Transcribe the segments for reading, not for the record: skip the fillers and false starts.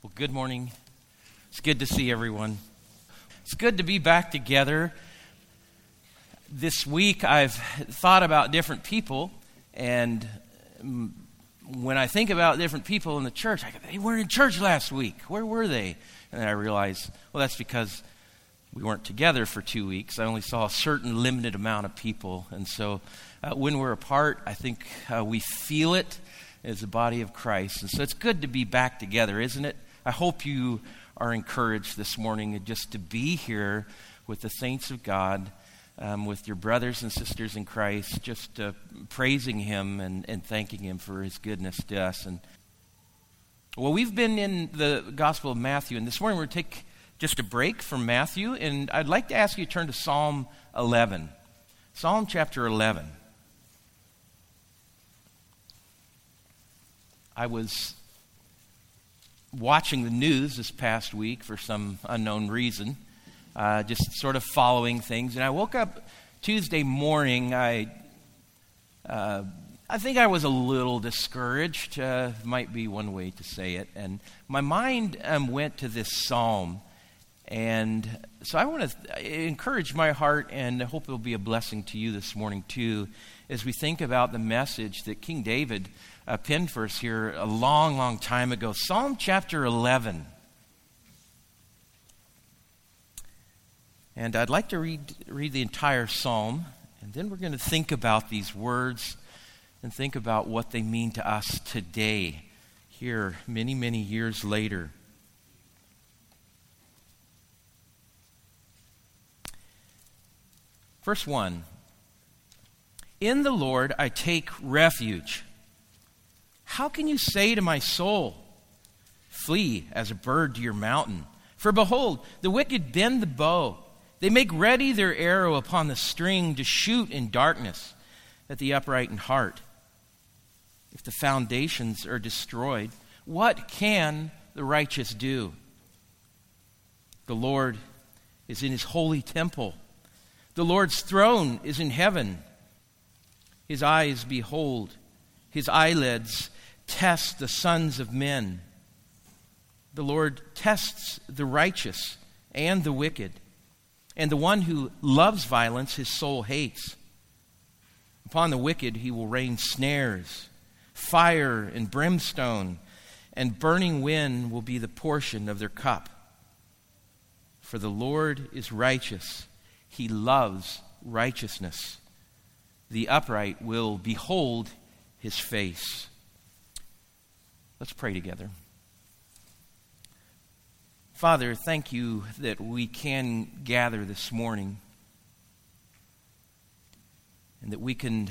Well, good morning. It's good to see everyone. It's good to be back together. This week I've thought about different people, and when I think about different people in the church, I go, they weren't in church last week. Where were they? And then I realize, well, that's because we weren't together for 2 weeks. I only saw a certain limited amount of people. And so when we're apart, I think we feel it as the body of Christ. And so it's good to be back together, isn't it? I hope you are encouraged this morning just to be here with the saints of God, with your brothers and sisters in Christ, just praising Him and thanking Him for His goodness to us. And well, we've been in the Gospel of Matthew, and this morning we're going to take just a break from Matthew, and I'd like to ask you to turn to Psalm 11. Psalm chapter 11. I was watching the news this past week for some unknown reason, just sort of following things. And I woke up Tuesday morning. I think I was a little discouraged, might be one way to say it. And my mind went to this psalm. And so I want to encourage my heart, and I hope it will be a blessing to you this morning too, as we think about the message that King David penned for us here a long, long time ago. Psalm chapter 11. And I'd like to read the entire psalm, and then we're going to think about these words and think about what they mean to us today, here many, many years later. Verse 1. In the Lord I take refuge. How can you say to my soul, flee as a bird to your mountain? For behold, the wicked bend the bow. They make ready their arrow upon the string to shoot in darkness at the upright in heart. If the foundations are destroyed, what can the righteous do? The Lord is in His holy temple. The Lord's throne is in heaven. His eyes behold, His eyelids test the sons of men. The Lord tests the righteous and the wicked, and the one who loves violence His soul hates. Upon the wicked He will rain snares, fire and brimstone, and burning wind will be the portion of their cup. For the Lord is righteous. He loves righteousness. The upright will behold His face. Let's pray together. Father, thank you that we can gather this morning and that we can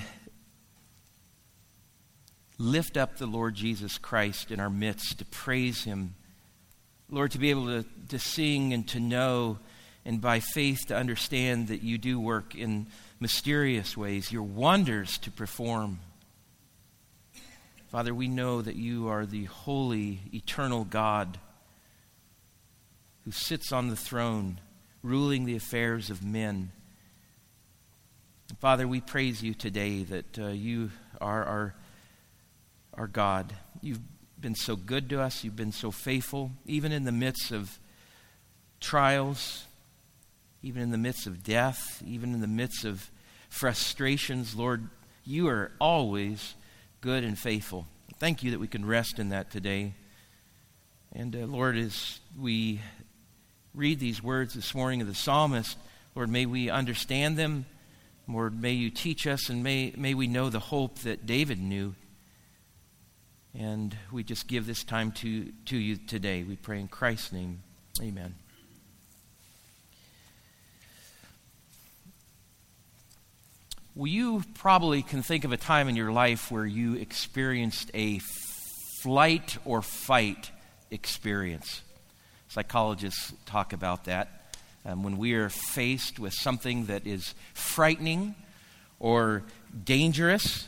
lift up the Lord Jesus Christ in our midst to praise Him. Lord, to be able to sing and to know and by faith to understand that you do work in mysterious ways, your wonders to perform. Father, we know that you are the holy, eternal God who sits on the throne, ruling the affairs of men. Father, we praise you today that you are our God. You've been so good to us. You've been so faithful, even in the midst of trials, even in the midst of death, even in the midst of frustrations. Lord, you are always good and faithful. Thank you that we can rest in that today. And Lord, as we read these words this morning of the psalmist, Lord, may we understand them. Lord, may you teach us, and may we know the hope that David knew. And we just give this time to you today. We pray in Christ's name. Amen. Well, you probably can think of a time in your life where you experienced a flight or fight experience. Psychologists talk about that. When we are faced with something that is frightening or dangerous,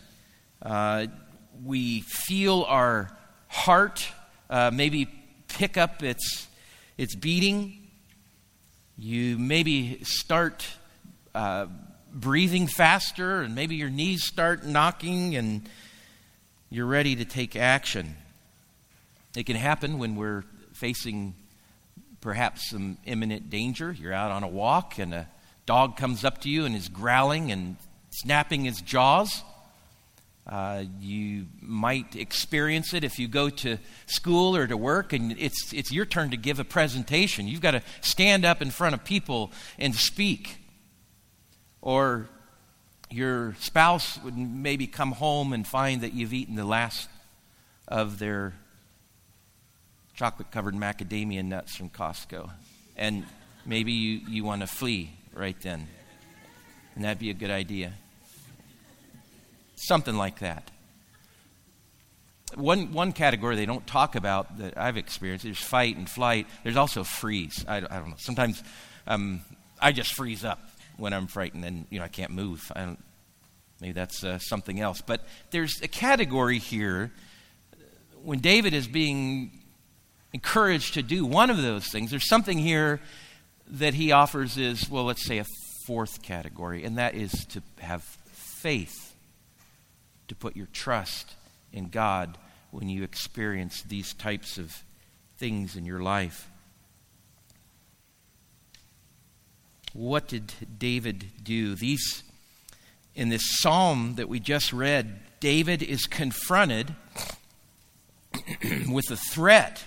we feel our heart maybe pick up its beating. You maybe start breathing faster, and maybe your knees start knocking, and you're ready to take action. It can happen when we're facing perhaps some imminent danger. You're out on a walk and a dog comes up to you and is growling and snapping his jaws. You might experience it if you go to school or to work and it's your turn to give a presentation. You've got to stand up in front of people and speak. Or your spouse would maybe come home and find that you've eaten the last of their chocolate-covered macadamia nuts from Costco. And maybe you want to flee right then. And that'd be a good idea. Something like that. One category they don't talk about that I've experienced, there's fight and flight. There's also freeze. I don't know. Sometimes I just freeze up when I'm frightened and I can't move. Maybe that's something else. But there's a category here when David is being encouraged to do one of those things. There's something here that he offers is, well, let's say a fourth category, and that is to have faith, to put your trust in God when you experience these types of things in your life. What did David do? In this psalm that we just read, David is confronted with a threat.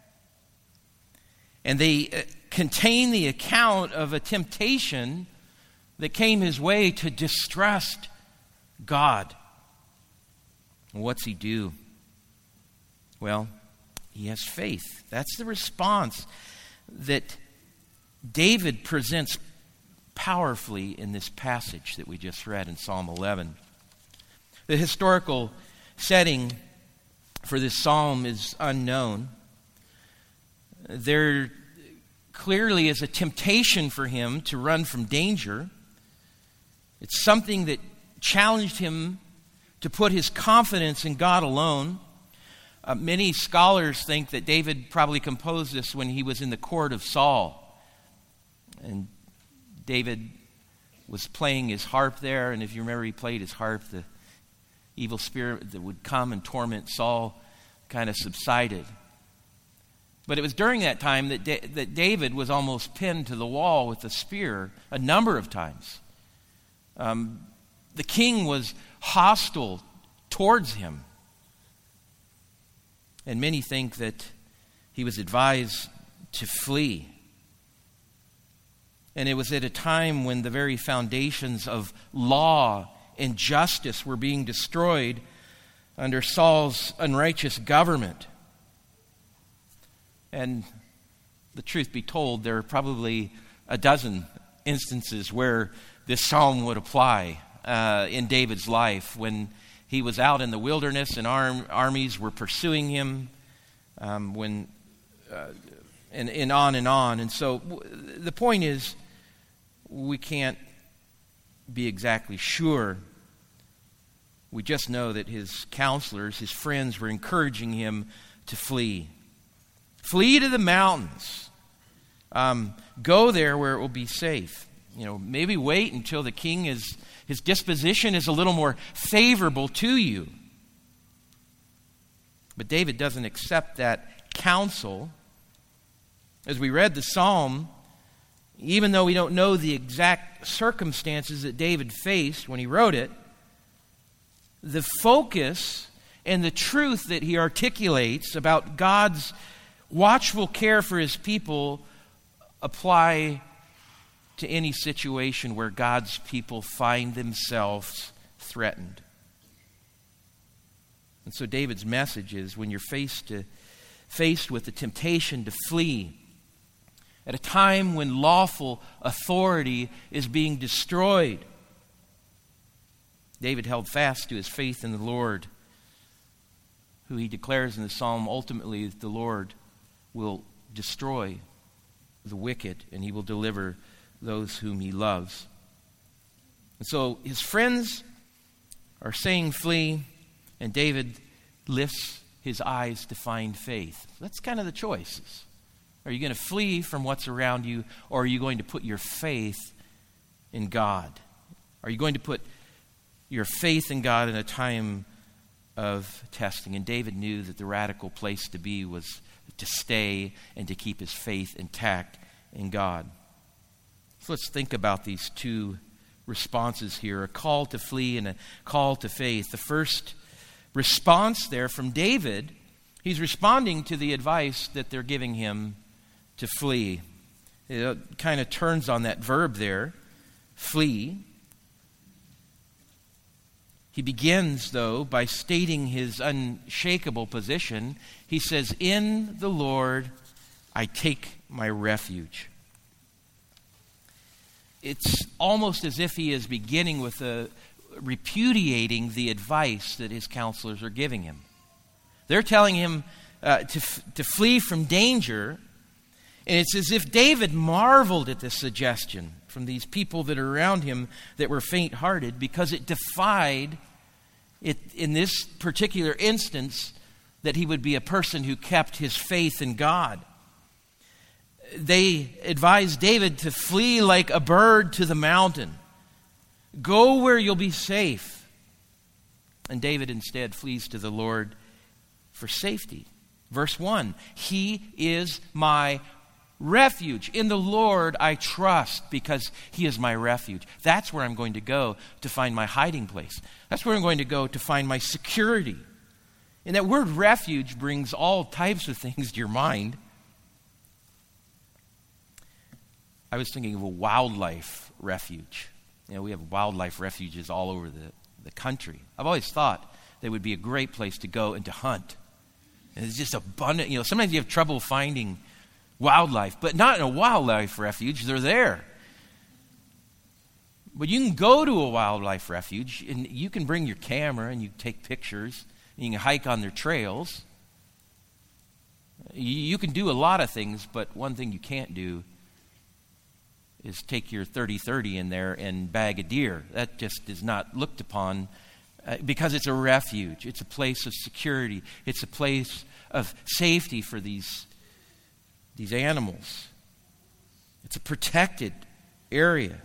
And they contain the account of a temptation that came his way to distrust God. What's he do? Well, he has faith. That's the response that David presents powerfully in this passage that we just read in Psalm 11. The historical setting for this psalm is unknown. There clearly is a temptation for him to run from danger. It's something that challenged him to put his confidence in God alone. Many scholars think that David probably composed this when he was in the court of Saul. And David was playing his harp there, and if you remember, he played his harp. The evil spirit that would come and torment Saul kind of subsided. But it was during that time that David was almost pinned to the wall with a spear a number of times. The king was hostile towards him. And many think that he was advised to flee. And it was at a time when the very foundations of law and justice were being destroyed under Saul's unrighteous government. And the truth be told, there are probably a dozen instances where this psalm would apply in David's life, when he was out in the wilderness and armies were pursuing him, and on and on. And so the point is, we can't be exactly sure. We just know that his counselors, his friends, were encouraging him to flee. Flee to the mountains. Go there where it will be safe. Maybe wait until the king his disposition is a little more favorable to you. But David doesn't accept that counsel. As we read the psalm, even though we don't know the exact circumstances that David faced when he wrote it, the focus and the truth that he articulates about God's watchful care for his people apply to any situation where God's people find themselves threatened. And so David's message is, when you're faced with the temptation to flee, at a time when lawful authority is being destroyed, David held fast to his faith in the Lord, who he declares in the psalm ultimately that the Lord will destroy the wicked and he will deliver those whom he loves. And so his friends are saying flee, and David lifts his eyes to find faith. That's kind of the choices. Are you going to flee from what's around you, or are you going to put your faith in God? Are you going to put your faith in God in a time of testing? And David knew that the radical place to be was to stay and to keep his faith intact in God. So let's think about these two responses here, a call to flee and a call to faith. The first response there from David, he's responding to the advice that they're giving him to flee. It kind of turns on that verb there, flee. He begins, though, by stating his unshakable position. He says, "In the Lord I take my refuge." It's almost as if he is beginning with repudiating the advice that his counselors are giving him. They're telling him to flee from danger, and it's as if David marveled at this suggestion from these people that are around him that were faint-hearted, because it defied it in this particular instance that he would be a person who kept his faith in God. They advised David to flee like a bird to the mountain. Go where you'll be safe. And David instead flees to the Lord for safety. Verse 1, He is my refuge. In the Lord I trust, because He is my refuge. That's where I'm going to go to find my hiding place. That's where I'm going to go to find my security. And that word refuge brings all types of things to your mind. I was thinking of a wildlife refuge. We have wildlife refuges all over the country. I've always thought they would be a great place to go and to hunt. And it's just abundant. Sometimes you have trouble finding wildlife, but not in a wildlife refuge. They're there. But you can go to a wildlife refuge, and you can bring your camera, and you can take pictures, and you can hike on their trails. You can do a lot of things, but one thing you can't do is take your 30-30 in there and bag a deer. That just is not looked upon because it's a refuge. It's a place of security. It's a place of safety for these animals. It's a protected area.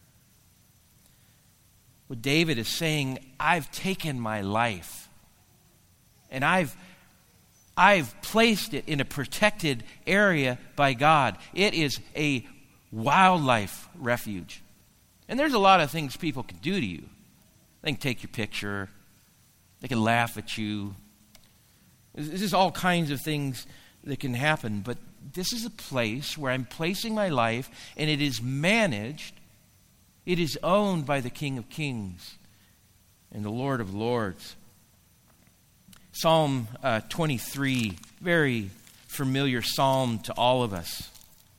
What David is saying, I've taken my life and I've placed it in a protected area by God. It is a wildlife refuge. And there's a lot of things people can do to you. They can take your picture. They can laugh at you. There's just all kinds of things that can happen. But this is a place where I'm placing my life, and it is managed. It is owned by the King of Kings and the Lord of Lords. Psalm 23, very familiar psalm to all of us.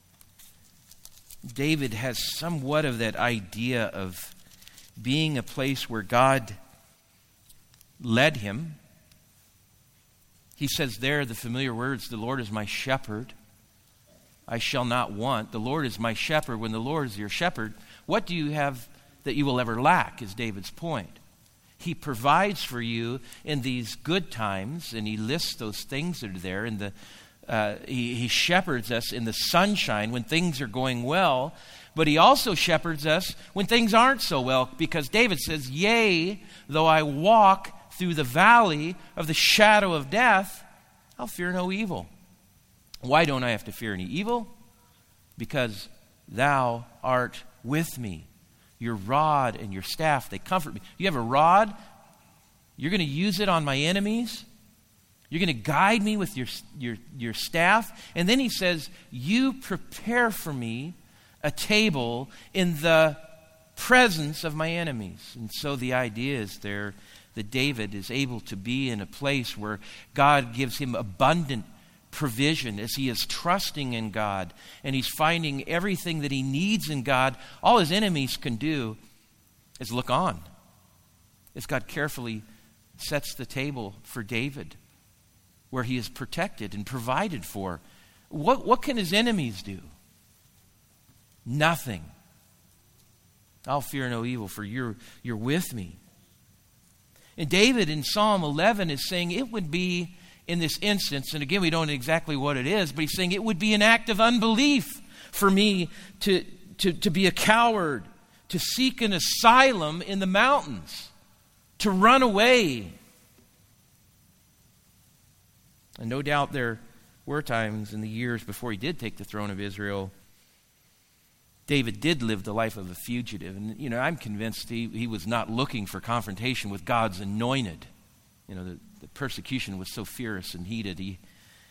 David has somewhat of that idea of being a place where God led him. He says there the familiar words, the Lord is my shepherd, I shall not want. The Lord is my shepherd. When the Lord is your shepherd, what do you have that you will ever lack, is David's point. He provides for you in these good times, and he lists those things that are there in the He shepherds us in the sunshine when things are going well, but he also shepherds us when things aren't so well, because David says, yea, though I walk through the valley of the shadow of death, I'll fear no evil. Why don't I have to fear any evil? Because thou art with me. Your rod and your staff, they comfort me. You have a rod, you're going to use it on my enemies. You're going to guide me with your staff. And then he says, you prepare for me a table in the presence of my enemies. And so the idea is there that David is able to be in a place where God gives him abundant provision as he is trusting in God. And he's finding everything that he needs in God. All his enemies can do is look on as God carefully sets the table for David, where he is protected and provided for. What can his enemies do? Nothing. I'll fear no evil, for you're with me. And David in Psalm 11 is saying it would be, in this instance, and again we don't know exactly what it is, but he's saying it would be an act of unbelief for me to be a coward, to seek an asylum in the mountains, to run away. And no doubt there were times in the years before he did take the throne of Israel, David did live the life of a fugitive. And, I'm convinced he was not looking for confrontation with God's anointed. The persecution was so fierce and heated. He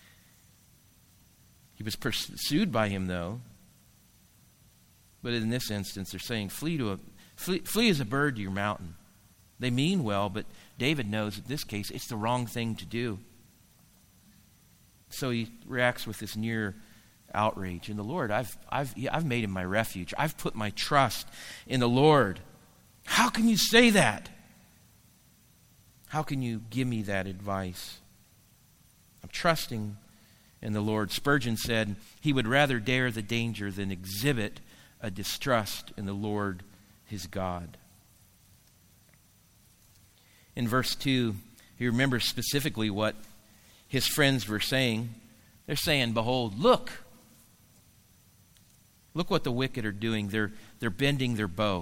was pursued by him, though. But in this instance, they're saying, flee as a bird to your mountain. They mean well, but David knows in this case it's the wrong thing to do. So he reacts with this near outrage. In the Lord, I've made him my refuge. I've put my trust in the Lord. How can you say that? How can you give me that advice? I'm trusting in the Lord. Spurgeon said he would rather dare the danger than exhibit a distrust in the Lord his God. In verse 2, he remembers specifically what his friends were saying. They're saying, behold, look what the wicked are doing. They're bending their bow.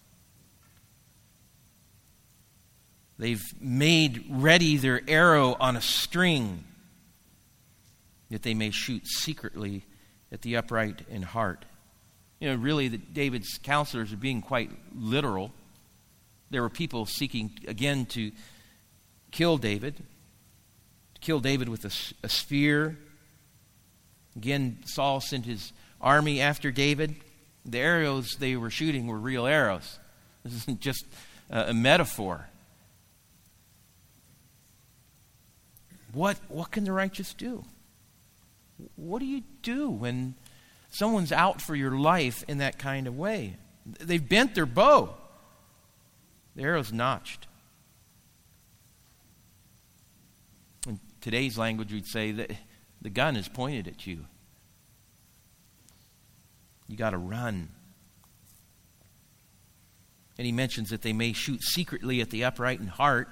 They've made ready their arrow on a string, that they may shoot secretly at the upright in heart. Really, David's counselors are being quite literal. There were people seeking, again, to kill David with a spear. Again, Saul sent his army after David. The arrows they were shooting were real arrows. This isn't just a metaphor. What can the righteous do? What do you do when someone's out for your life in that kind of way? They've bent their bow. The arrow's notched. In today's language, we'd say that the gun is pointed at you. You got to run. And he mentions that they may shoot secretly at the upright in heart.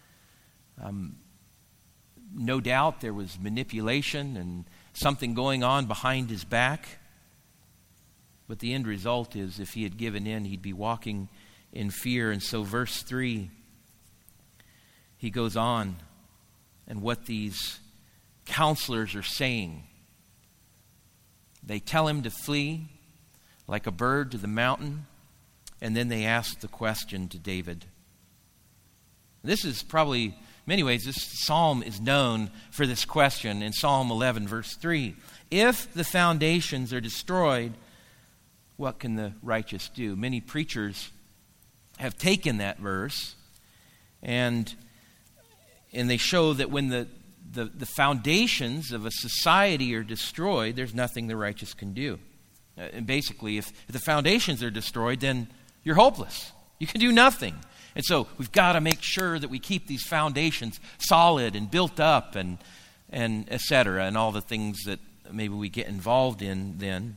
No doubt there was manipulation and something going on behind his back. But the end result is, if he had given in, he'd be walking in fear. And so verse 3, he goes on, and what these counselors are saying. They tell him to flee like a bird to the mountain, and then they ask the question to David. This is probably, in many ways, this psalm is known for this question in Psalm 11, verse 3. If the foundations are destroyed, what can the righteous do? Many preachers have taken that verse and they show that when the foundations of a society are destroyed, there's nothing the righteous can do. And basically, if the foundations are destroyed, then you're hopeless. You can do nothing. And so we've got to make sure that we keep these foundations solid and built up and et cetera, and all the things that maybe we get involved in then.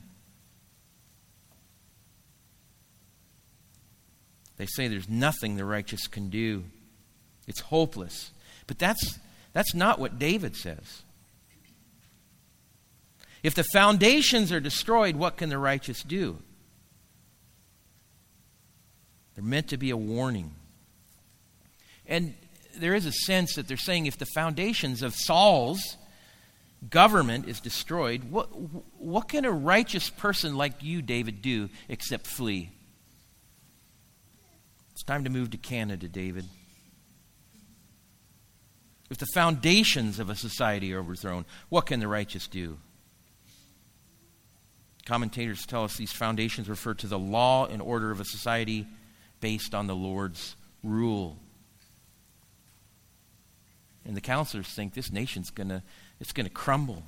They say there's nothing the righteous can do. It's hopeless. But that's not what David says. If the foundations are destroyed, what can the righteous do? They're meant to be a warning. And there is a sense that they're saying if the foundations of Saul's government is destroyed, what can a righteous person like you, David, do except flee? It's time to move to Canada, David. If the foundations of a society are overthrown, what can the righteous do? Commentators tell us these foundations refer to the law and order of a society based on the Lord's rule. And the counselors think this nation's gonna crumble.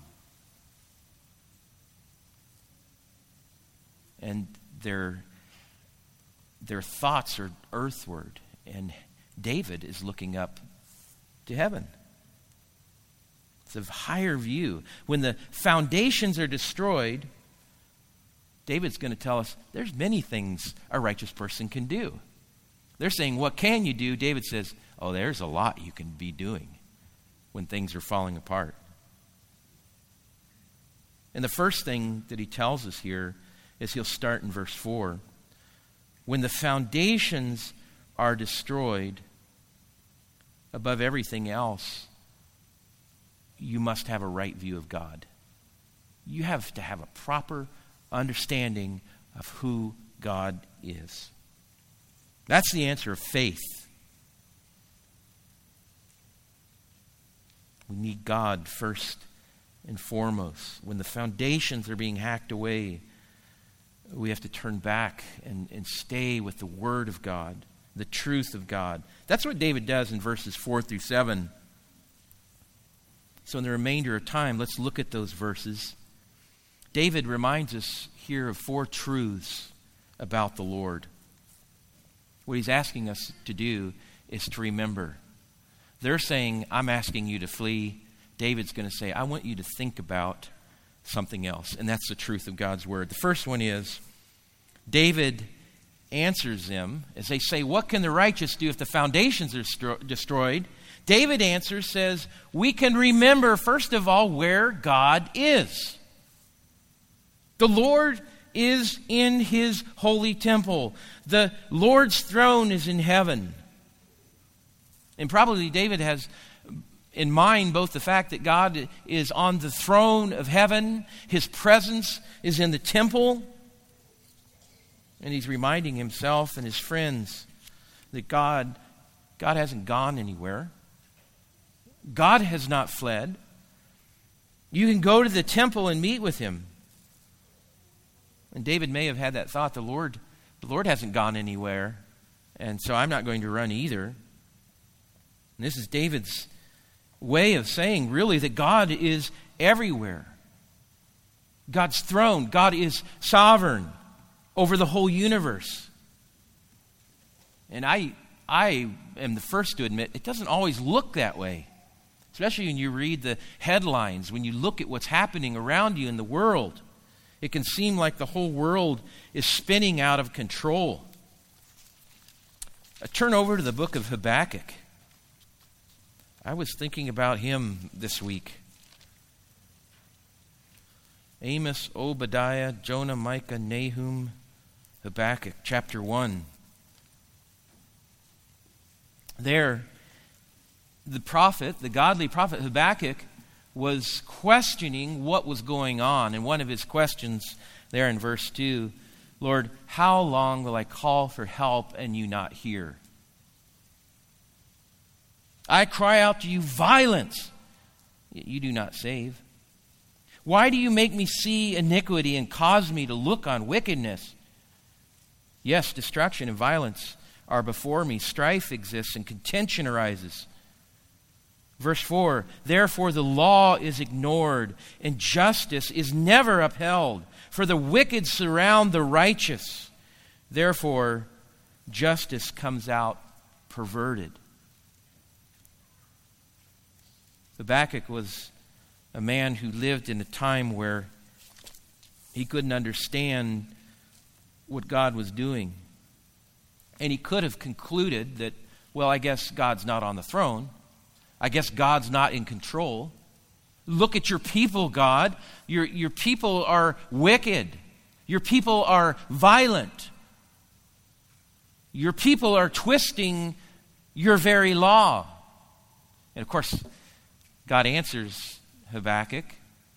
And their thoughts are earthward, and David is looking up to heaven. It's a higher view. When the foundations are destroyed, David's going to tell us there's many things a righteous person can do. They're saying, what can you do? David says, oh, there's a lot you can be doing when things are falling apart. And the first thing that he tells us here is he'll start in verse 4. When the foundations are destroyed, above everything else, you must have a right view of God. You have to have a proper understanding of who God is. That's the answer of faith. We need God first and foremost. When the foundations are being hacked away, we have to turn back and stay with the Word of God, the truth of God. That's what David does in verses 4 through 7. So in the remainder of time, let's look at those verses. David reminds us here of 4 truths about the Lord. What he's asking us to do is to remember. They're saying, I'm asking you to flee. David's going to say, I want you to think about something else. And that's the truth of God's Word. The first one is, David answers them as they say, what can the righteous do if the foundations are destroyed? David answers, says, we can remember, first of all, where God is. The Lord is in His holy temple. The Lord's throne is in heaven. And probably David has in mind both the fact that God is on the throne of heaven, His presence is in the temple, and he's reminding himself and his friends that God hasn't gone anywhere. God has not fled. You can go to the temple and meet with Him. And David may have had that thought, the Lord hasn't gone anywhere, and so I'm not going to run either. And this is David's way of saying, really, that God is everywhere. God's throne. God is sovereign over the whole universe. And I am the first to admit, it doesn't always look that way. Especially when you read the headlines, when you look at what's happening around you in the world. It can seem like the whole world is spinning out of control. Turn over to the book of Habakkuk. I was thinking about him this week. Amos, Obadiah, Jonah, Micah, Nahum, Habakkuk, chapter 1. There, the prophet, the godly prophet Habakkuk, was questioning what was going on. And one of his questions there in verse 2, Lord, how long will I call for help and you not hear? I cry out to you violence, yet you do not save. Why do you make me see iniquity and cause me to look on wickedness? Yes, destruction and violence are before me. Strife exists and contention arises. Verse 4, therefore the law is ignored and justice is never upheld. For the wicked surround the righteous. Therefore, justice comes out perverted. Habakkuk was a man who lived in a time where he couldn't understand what God was doing. And he could have concluded that, well, I guess God's not on the throne. I guess God's not in control. Look at your people, God. Your people are wicked. Your people are violent. Your people are twisting your very law. And of course, God answers Habakkuk.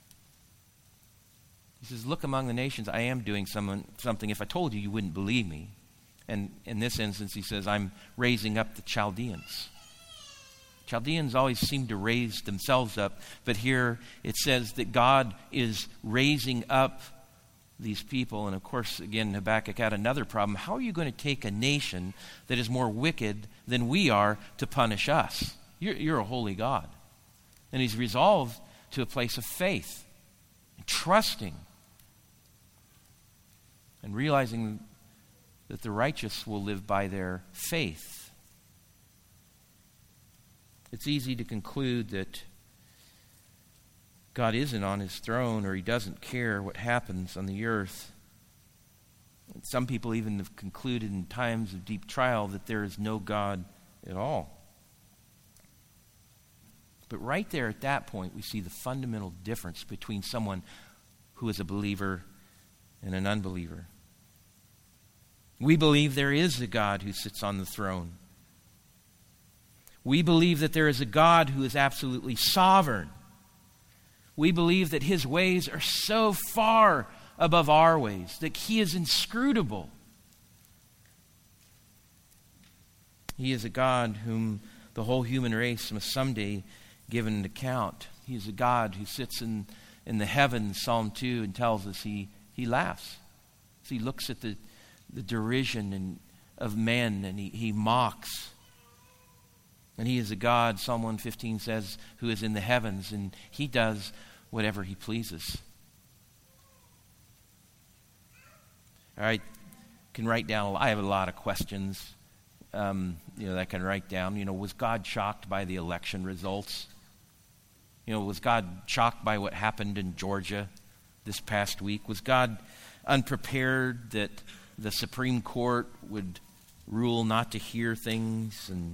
He says, look among the nations, I am doing something. If I told you, you wouldn't believe me. And in this instance, he says, I'm raising up the Chaldeans. Chaldeans always seem to raise themselves up, but here it says that God is raising up these people. And of course, again, Habakkuk had another problem. How are you going to take a nation that is more wicked than we are to punish us? You're a holy God. And he's resolved to a place of faith, and trusting, and realizing that the righteous will live by their faith. It's easy to conclude that God isn't on his throne, or he doesn't care what happens on the earth. And some people even have concluded in times of deep trial that there is no God at all. But right there at that point, we see the fundamental difference between someone who is a believer and an unbeliever. We believe there is a God who sits on the throne. We believe that there is a God who is absolutely sovereign. We believe that his ways are so far above our ways, that he is inscrutable. He is a God whom the whole human race must someday give an account. He is a God who sits in the heavens, Psalm 2, and tells us he laughs. So he looks at the derision of men, and he mocks. And he is a God, Psalm 115 says, who is in the heavens, and he does whatever he pleases. I can write down, I have a lot of questions that I can write down. Was God shocked by the election results? Was God shocked by what happened in Georgia this past week? Was God unprepared that the Supreme Court would rule not to hear things? And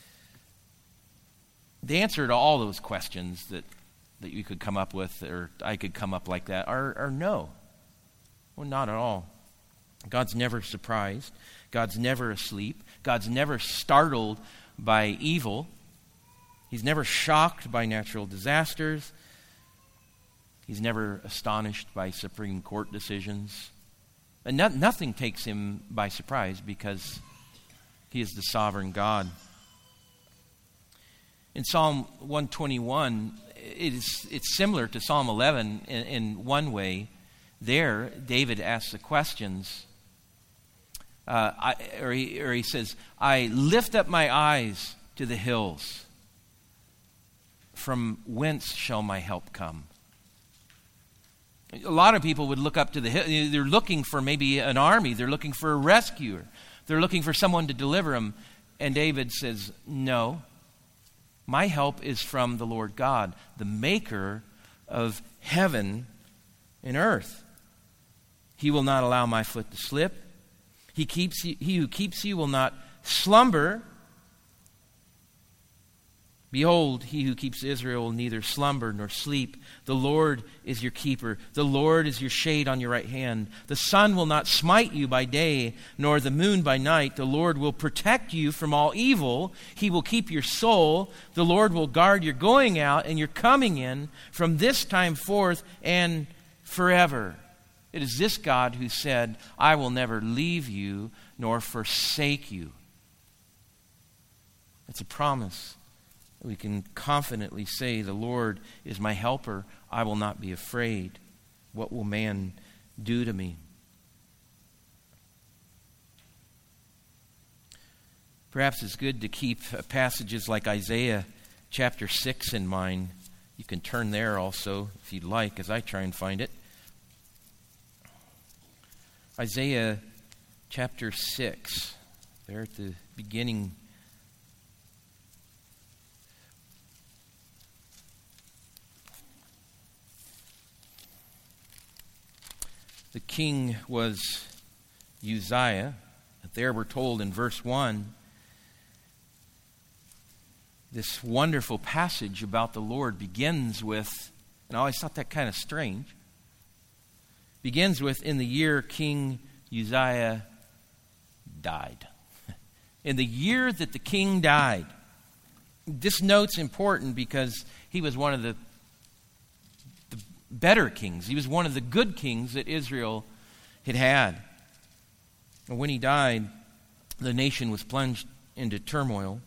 the answer to all those questions that you could come up with, or I could come up like that, are no. Well, not at all. God's never surprised. God's never asleep. God's never startled by evil. He's never shocked by natural disasters. He's never astonished by Supreme Court decisions. And nothing takes him by surprise because he is the sovereign God. In Psalm 121, it's similar to Psalm 11 in one way. There, David asks the questions. He says, I lift up my eyes to the hills. From whence shall my help come? A lot of people would look up to the hill. They're looking for maybe an army. They're looking for a rescuer. They're looking for someone to deliver them. And David says, no, my help is from the Lord God, the maker of heaven and earth. He will not allow my foot to slip. He who keeps you will not slumber. Behold, he who keeps Israel will neither slumber nor sleep. The Lord is your keeper. The Lord is your shade on your right hand. The sun will not smite you by day, nor the moon by night. The Lord will protect you from all evil. He will keep your soul. The Lord will guard your going out and your coming in from this time forth and forever. It is this God who said, I will never leave you nor forsake you. It's a promise. We can confidently say, the Lord is my helper. I will not be afraid. What will man do to me? Perhaps it's good to keep passages like Isaiah chapter 6 in mind. You can turn there also if you'd like as I try and find it. Isaiah chapter 6, there at the beginning. The king was Uzziah. There we're told in verse 1, this wonderful passage about the Lord begins with, and I always thought that kind of strange, begins with, in the year King Uzziah died. In the year that the king died. This note's important because he was one of the better kings. He was one of the good kings that Israel had had. And when he died, the nation was plunged into turmoil.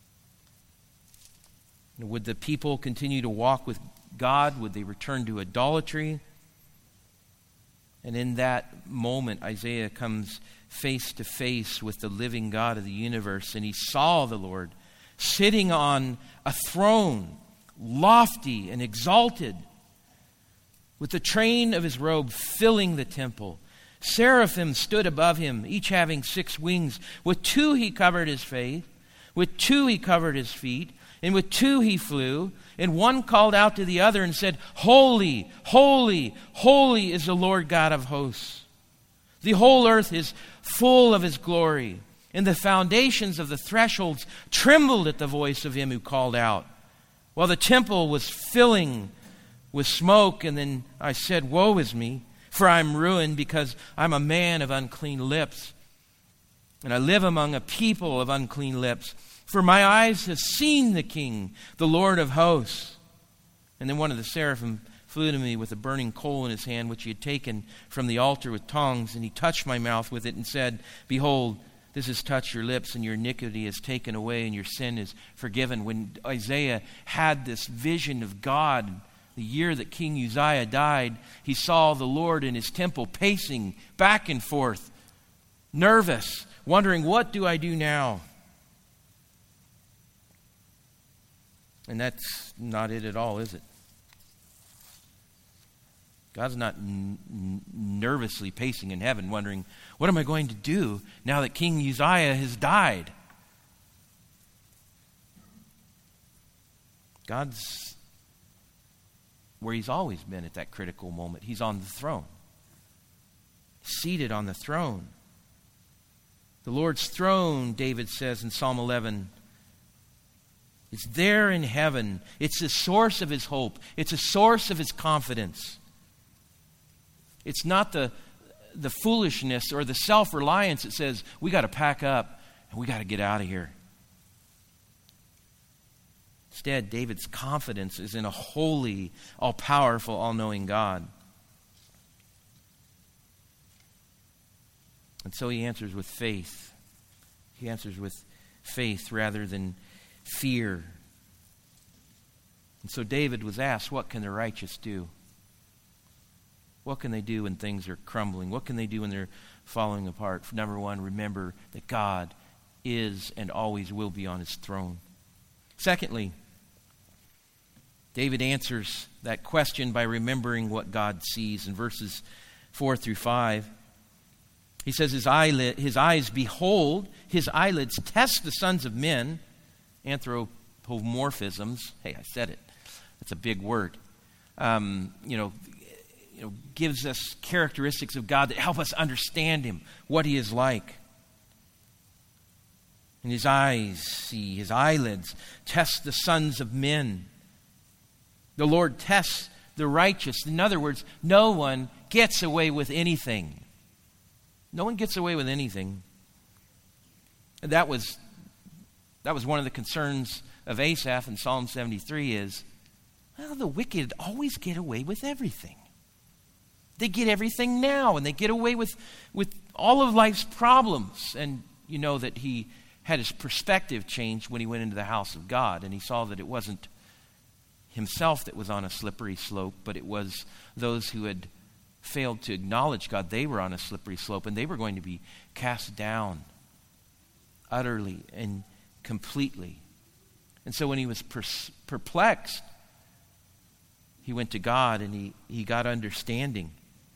Would the people continue to walk with God? Would they return to idolatry? And in that moment, Isaiah comes face to face with the living God of the universe, and he saw the Lord sitting on a throne, lofty and exalted, with the train of his robe filling the temple. Seraphim stood above him, each having 6 wings. With 2 he covered his face, with 2 he covered his feet, and with 2 he flew. And one called out to the other and said, Holy, holy, holy is the Lord God of hosts. The whole earth is full of his glory. And the foundations of the thresholds trembled at the voice of him who called out, while the temple was filling with smoke. And then I said, Woe is me, for I am ruined, because I'm a man of unclean lips, and I live among a people of unclean lips. For my eyes have seen the King, the Lord of hosts. And then one of the seraphim flew to me with a burning coal in his hand, which he had taken from the altar with tongs, and he touched my mouth with it and said, Behold, this has touched your lips, and your iniquity is taken away, and your sin is forgiven. When Isaiah had this vision of God, the year that King Uzziah died, he saw the Lord in his temple pacing back and forth, nervous, wondering, what do I do now? And that's not it at all, is it? God's not nervously pacing in heaven, wondering, what am I going to do now that King Uzziah has died? God's where he's always been at that critical moment. He's on the throne, seated on the throne. The Lord's throne, David says in Psalm 11, it's there in heaven. It's the source of his hope. It's a source of his confidence. It's not the foolishness or the self-reliance that says, we got to pack up and we got to get out of here. Instead, David's confidence is in a holy, all-powerful, all-knowing God. And so he answers with faith. He answers with faith rather than fear. And so David was asked, what can the righteous do? What can they do when things are crumbling? What can they do when they're falling apart? Number one, remember that God is and always will be on his throne. Secondly, David answers that question by remembering what God sees. In verses 4 through 5, he says, his eyes behold, his eyelids test the sons of men. Anthropomorphisms. Hey, I said it. That's a big word. Gives us characteristics of God that help us understand him, what he is like. And his eyes see, his eyelids test the sons of men. The Lord tests the righteous. In other words, no one gets away with anything. No one gets away with anything. And that was one of the concerns of Asaph in Psalm 73 is, well, the wicked always get away with everything. They get everything now, and they get away with all of life's problems. And you know that he had his perspective changed when he went into the house of God, and he saw that it wasn't himself that was on a slippery slope, but it was those who had failed to acknowledge God. They were on a slippery slope, and they were going to be cast down utterly and completely. And so when he was perplexed, he went to God, and he got understanding.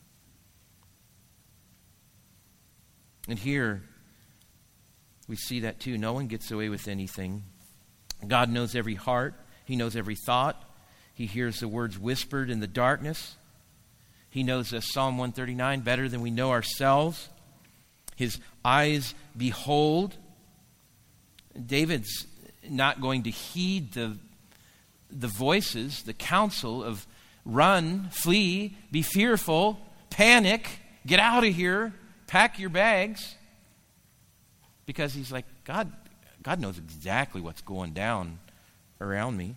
And here, we see that too. No one gets away with anything. God knows every heart. He knows every thought. He hears the words whispered in the darkness. He knows us, Psalm 139, better than we know ourselves. His eyes behold. David's not going to heed the voices, the counsel of run, flee, be fearful, panic, get out of here, pack your bags. Because he's like, God knows exactly what's going down around me.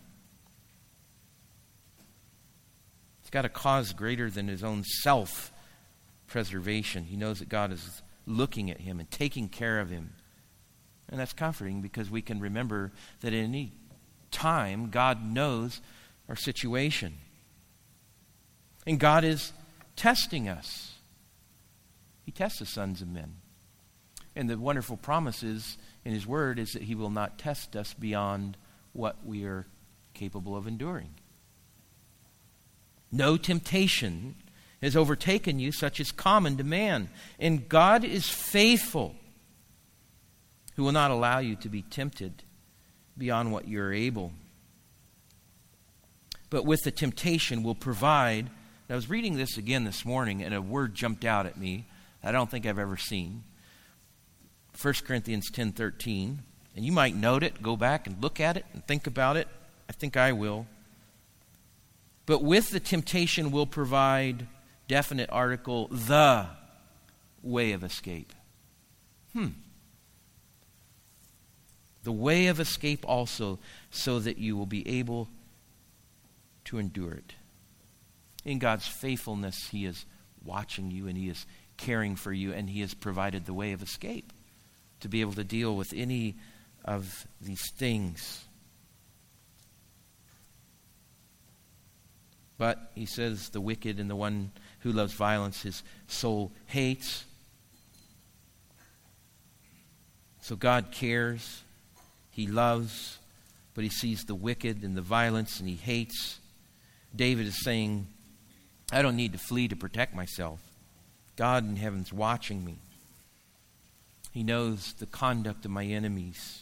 He's got a cause greater than his own self-preservation. He knows that God is looking at him and taking care of him. And that's comforting because we can remember that at any time, God knows our situation. And God is testing us. He tests the sons of men. And the wonderful promise is, in his word is that he will not test us beyond what we are capable of enduring. No temptation has overtaken you such as common to man. And God is faithful, who will not allow you to be tempted beyond what you're able. But with the temptation will provide. I was reading this again this morning, and a word jumped out at me I don't think I've ever seen. 1 Corinthians 10:13. And you might note it, go back and look at it and think about it. I think I will. But with the temptation will provide, definite article, the way of escape. The way of escape also, so that you will be able to endure it. in God's faithfulness, he is watching you and he is caring for you, and he has provided the way of escape to be able to deal with any of these things. But he says the wicked and the one who loves violence, his soul hates. So God cares, he loves, but he sees the wicked and the violence and he hates. David is saying, I don't need to flee to protect myself. God in heaven's watching me. He knows the conduct of my enemies.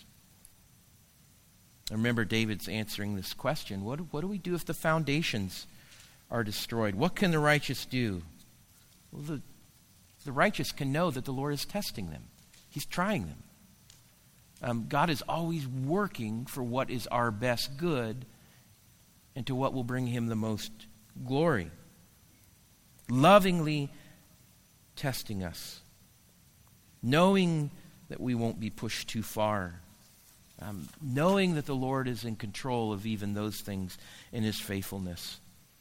I remember David's answering this question. What do we do if the foundations are destroyed? What can the righteous do? Well, the righteous can know that the Lord is testing them. He's trying them. God is always working for what is our best good and to what will bring him the most glory. Lovingly testing us, knowing that we won't be pushed too far, knowing that the Lord is in control of even those things in his faithfulness.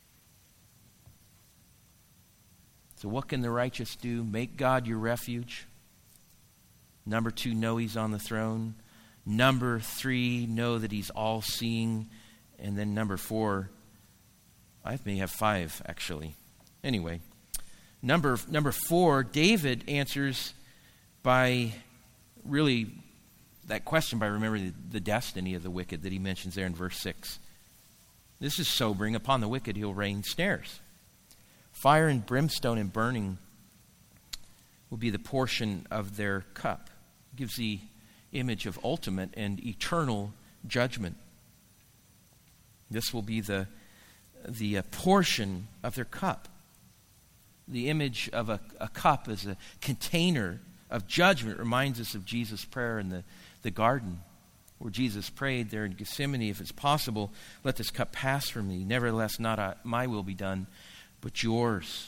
So what can the righteous do? Make God your refuge. Number 2, know he's on the throne. Number 3, know that he's all-seeing. And then number 4, I may have 5 actually. Anyway, number 4, David answers by really that question by remembering the destiny of the wicked that he mentions there in verse 6. This is sobering. Upon the wicked he'll rain snares. Fire and brimstone and burning will be the portion of their cup. It gives the image of ultimate and eternal judgment. This will be the portion of their cup. The image of a cup as a container of judgment reminds us of Jesus' prayer in the garden, where Jesus prayed there in Gethsemane, if it's possible, let this cup pass from me. Nevertheless, not my will be done, but yours.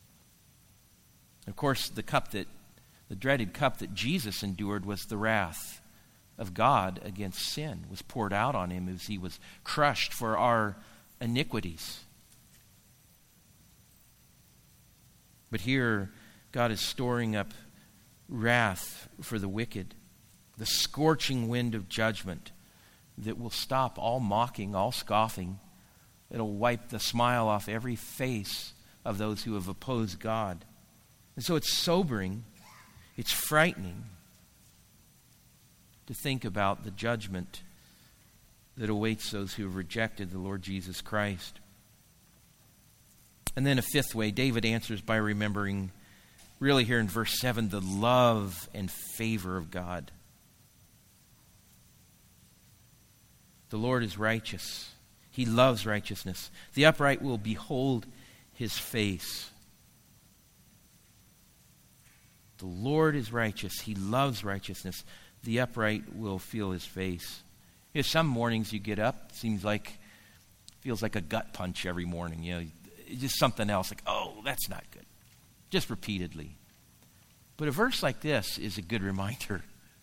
Of course, the dreaded cup that Jesus endured was the wrath of God against sin, was poured out on him as he was crushed for our iniquities. But here, God is storing up wrath for the wicked, the scorching wind of judgment that will stop all mocking, all scoffing. It'll wipe the smile off every face of those who have opposed God. And so it's sobering, it's frightening to think about the judgment that awaits those who have rejected the Lord Jesus Christ. And then a 5th way, David answers by remembering, really here in verse 7, the love and favor of God. The Lord is righteous. He loves righteousness. The upright will behold his face. The Lord is righteous. He loves righteousness. The upright will feel his face. You know, some mornings you get up, feels like a gut punch every morning. You know, just something else, like, oh, that's not good. Just repeatedly. But a verse like this is a good reminder.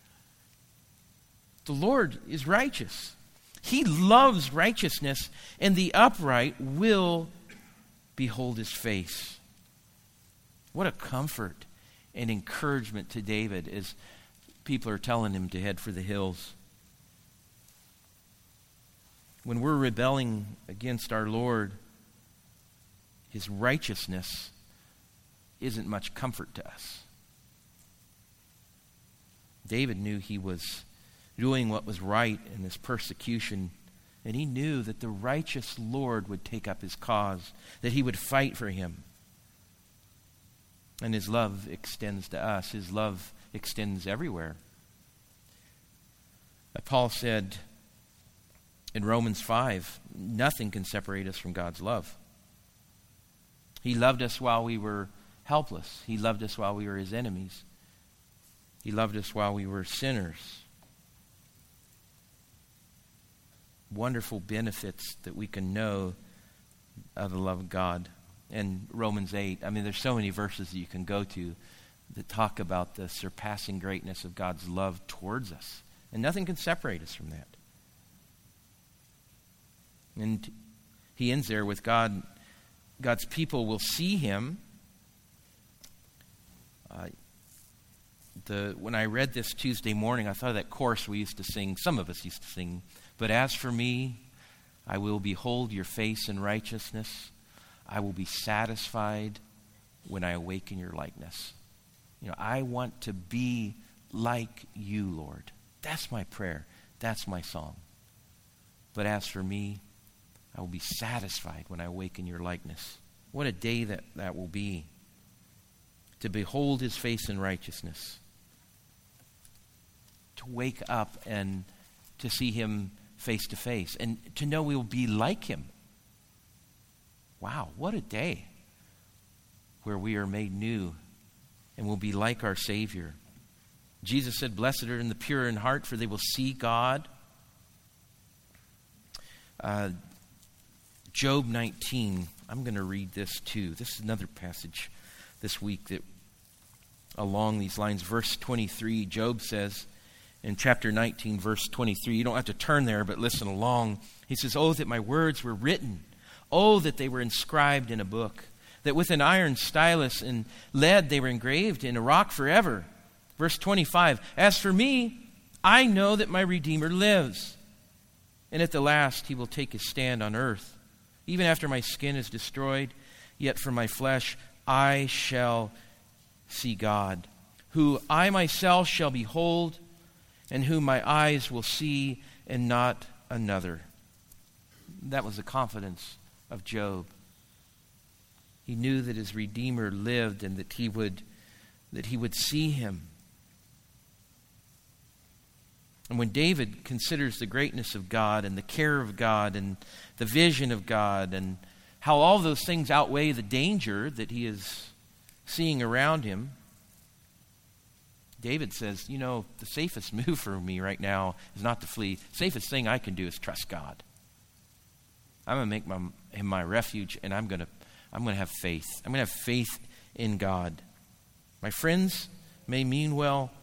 The Lord is righteous. He loves righteousness, and the upright will behold his face. What a comfort and encouragement to David as people are telling him to head for the hills. When we're rebelling against our Lord, his righteousness isn't much comfort to us. David knew he was doing what was right in this persecution, and he knew that the righteous Lord would take up his cause, that he would fight for him. And his love extends to us. His love extends everywhere. Paul said in Romans 5, nothing can separate us from God's love. He loved us while we were helpless. He loved us while we were his enemies. He loved us while we were sinners. Wonderful benefits that we can know of the love of God. And Romans 8, there's so many verses that you can go to that talk about the surpassing greatness of God's love towards us. And nothing can separate us from that. And he ends there with God God's people will see him. When I read this Tuesday morning, I thought of that chorus we used to sing, some of us used to sing, but as for me, I will behold your face in righteousness. I will be satisfied when I awaken your likeness. I want to be like you, Lord. That's my prayer. That's my song. But as for me, I will be satisfied when I awaken your likeness. What a day that will be. To behold his face in righteousness. To wake up and to see him face to face. And to know we will be like him. Wow, what a day. Where we are made new and will be like our Savior. Jesus said, blessed are the pure in heart, for they will see God. Job 19. I'm going to read this too. This is another passage this week that along these lines. Verse 23, Job says in chapter 19, verse 23, you don't have to turn there, but listen along. He says, oh, that my words were written. Oh, that they were inscribed in a book. That with an iron stylus and lead they were engraved in a rock forever. Verse 25, as for me, I know that my Redeemer lives. And at the last he will take his stand on earth. Even after my skin is destroyed, yet from my flesh I shall see God, who I myself shall behold, and whom my eyes will see, and not another. That was the confidence of Job. He knew that his Redeemer lived and that he would see him. And when David considers the greatness of God and the care of God and the vision of God and how all those things outweigh the danger that he is seeing around him, David says, the safest move for me right now is not to flee. The safest thing I can do is trust God. I'm going to make him my refuge, and I'm going to have faith. I'm going to have faith in God. My friends may mean well,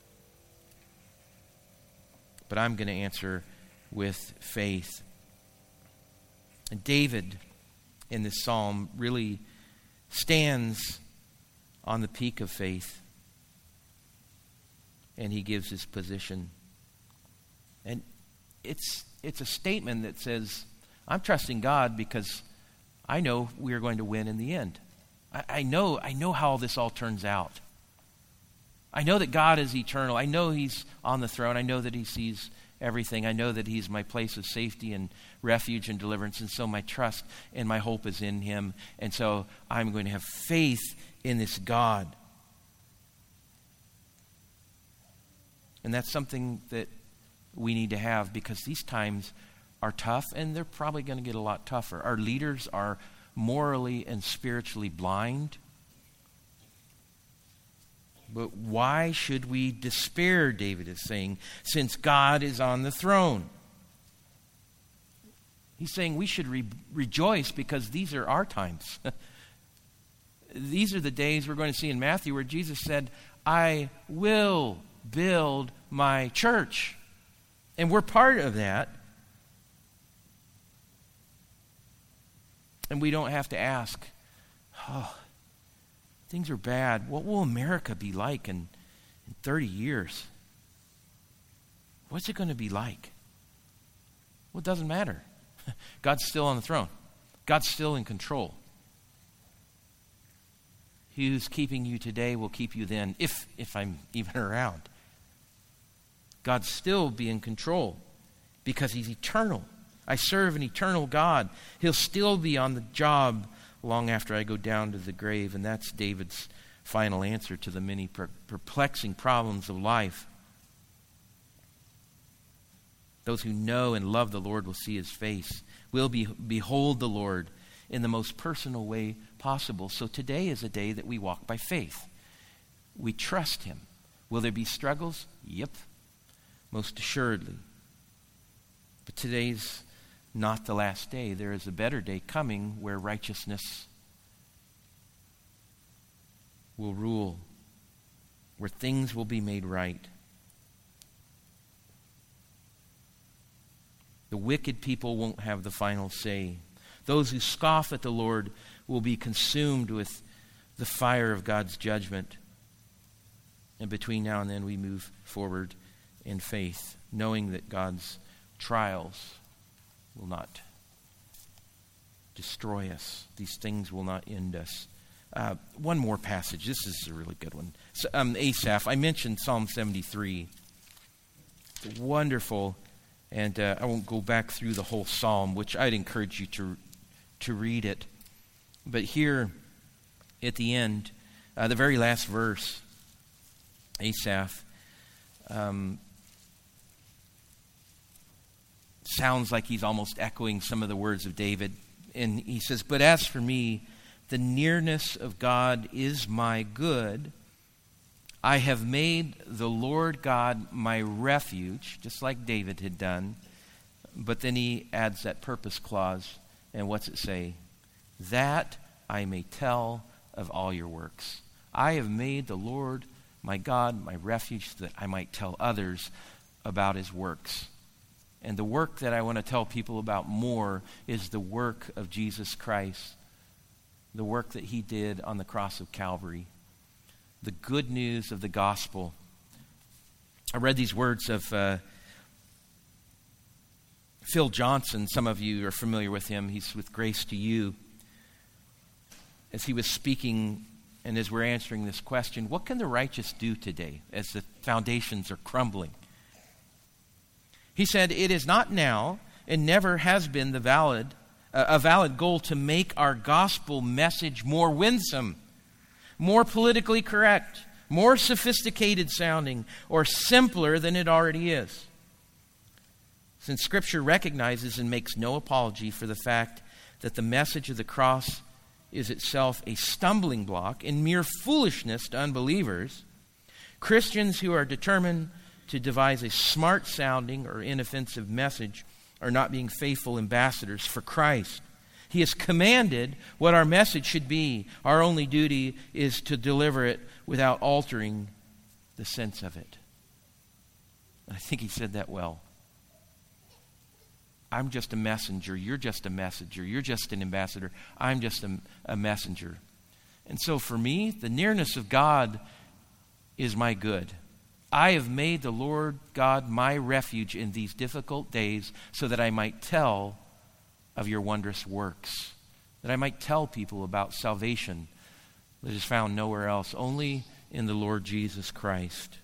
but I'm going to answer with faith. And David, in this psalm, really stands on the peak of faith. And he gives his position. And it's a statement that says, I'm trusting God because I know we are going to win in the end. I know how this all turns out. I know that God is eternal. I know he's on the throne. I know that he sees everything. I know that he's my place of safety and refuge and deliverance. And so my trust and my hope is in him. And so I'm going to have faith in this God. And that's something that we need to have because these times are tough and they're probably going to get a lot tougher. Our leaders are morally and spiritually blind. But why should we despair, David is saying, since God is on the throne? He's saying we should rejoice because these are our times. These are the days we're going to see in Matthew where Jesus said, I will build my church. And we're part of that. And we don't have to ask, things are bad. What will America be like in 30 years? What's it going to be like? Well, it doesn't matter. God's still on the throne. God's still in control. He who's keeping you today will keep you then, if I'm even around. God's still be in control because he's eternal. I serve an eternal God. He'll still be on the job long after I go down to the grave. And that's David's final answer to the many perplexing problems of life. Those who know and love the Lord will see his face, will behold the Lord in the most personal way possible. So today is a day that we walk by faith. We trust him. Will there be struggles? Yep, most assuredly. But today's not the last day. There is a better day coming where righteousness will rule, where things will be made right. The wicked people won't have the final say. Those who scoff at the Lord will be consumed with the fire of God's judgment. And between now and then, we move forward in faith, knowing that God's trials will not destroy us. These things will not end us. One more passage. This is a really good one. So, Asaph, I mentioned Psalm 73. It's wonderful, and I won't go back through the whole psalm, which I'd encourage you to read it. But here at the end, the very last verse, Asaph sounds like he's almost echoing some of the words of David. And he says, "But as for me, the nearness of God is my good. I have made the Lord God my refuge," just like David had done. But then he adds that purpose clause. And what's it say? "That I may tell of all your works." I have made the Lord my God my refuge, so that I might tell others about his works. And the work that I want to tell people about more is the work of Jesus Christ, the work that he did on the cross of Calvary, the good news of the gospel. I read these words of Phil Johnson. Some of you are familiar with him. He's with Grace to You. As he was speaking and as we're answering this question, what can the righteous do today as the foundations are crumbling? He said, "It is not now and never has been a valid goal to make our gospel message more winsome, more politically correct, more sophisticated sounding, or simpler than it already is. Since Scripture recognizes and makes no apology for the fact that the message of the cross is itself a stumbling block and mere foolishness to unbelievers, Christians who are determined to devise a smart-sounding or inoffensive message are not being faithful ambassadors for Christ. He has commanded what our message should be. Our only duty is to deliver it without altering the sense of it." I think he said that well. I'm just a messenger. You're just a messenger. You're just an ambassador. I'm just a messenger. And so for me, the nearness of God is my good. I have made the Lord God my refuge in these difficult days so that I might tell of your wondrous works, that I might tell people about salvation that is found nowhere else, only in the Lord Jesus Christ.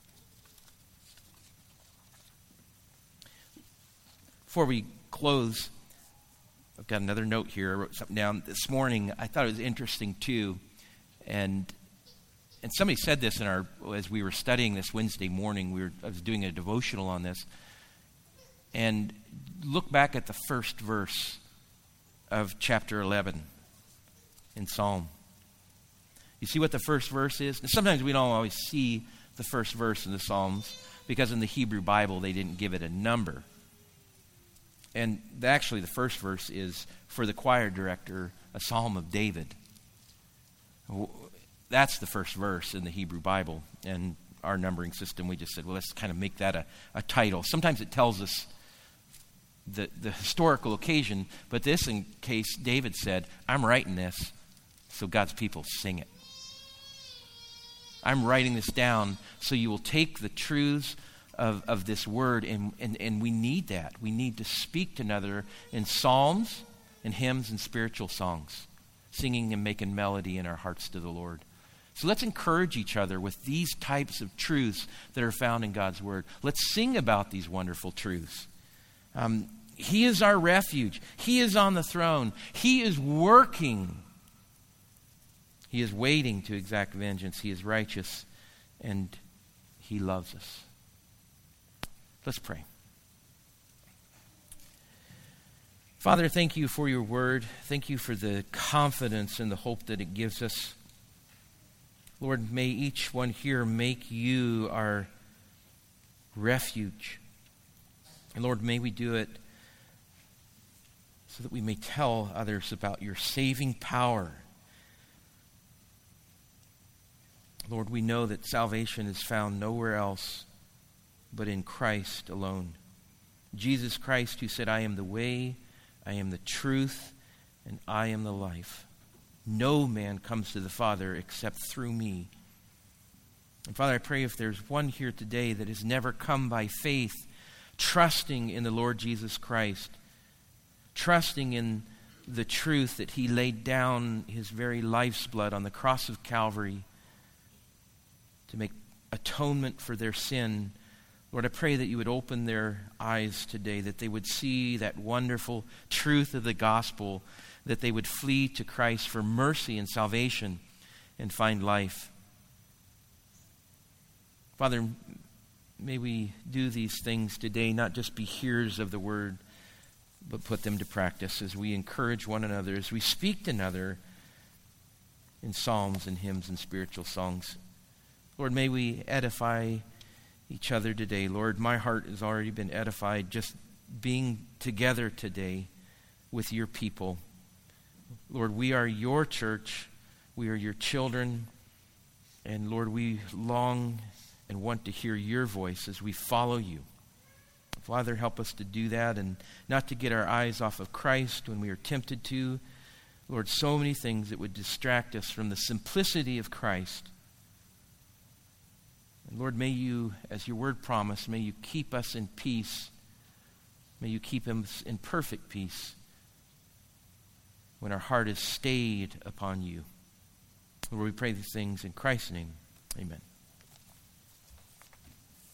Before we close, I've got another note here. I wrote something down this morning. I thought it was interesting too, and somebody said this as we were studying this Wednesday morning. I was doing a devotional on this, and look back at the first verse of chapter 11 in Psalm. You see what the first verse is? Now, sometimes we don't always see the first verse in the Psalms because in the Hebrew Bible they didn't give it a number. And actually the first verse is, for the choir director, a psalm of David. That's the first verse in the Hebrew Bible. And our numbering system, we just said, well, let's kind of make that a title. Sometimes it tells us the historical occasion, but this in case David said, I'm writing this so God's people sing it. I'm writing this down so you will take the truths of this word, and we need that. We need to speak to another in psalms and hymns and spiritual songs, singing and making melody in our hearts to the Lord. So let's encourage each other with these types of truths that are found in God's word. Let's sing about these wonderful truths. He is our refuge. He is on the throne. He is working. He is waiting to exact vengeance. He is righteous, and he loves us. Let's pray. Father, thank you for your word. Thank you for the confidence and the hope that it gives us. Lord, may each one here make you our refuge. And Lord, may we do it so that we may tell others about your saving power. Lord, we know that salvation is found nowhere else but in Christ alone. Jesus Christ, who said, I am the way, I am the truth, and I am the life. No man comes to the Father except through me. And Father, I pray if there's one here today that has never come by faith, trusting in the Lord Jesus Christ, trusting in the truth that he laid down his very life's blood on the cross of Calvary to make atonement for their sin, Lord, I pray that you would open their eyes today, that they would see that wonderful truth of the gospel, that they would flee to Christ for mercy and salvation and find life. Father, may we do these things today, not just be hearers of the word, but put them to practice as we encourage one another, as we speak to another in psalms and hymns and spiritual songs. Lord, may we edify each other today. Lord, my heart has already been edified just being together today with your people. Lord, we are your church. We are your children. And Lord, we long and want to hear your voice as we follow you. Father, help us to do that and not to get our eyes off of Christ when we are tempted to. Lord, so many things that would distract us from the simplicity of Christ. And Lord, may you, as your word promised, may you keep us in peace. May you keep us in perfect peace when our heart is stayed upon you. Lord, we pray these things in Christ's name. Amen.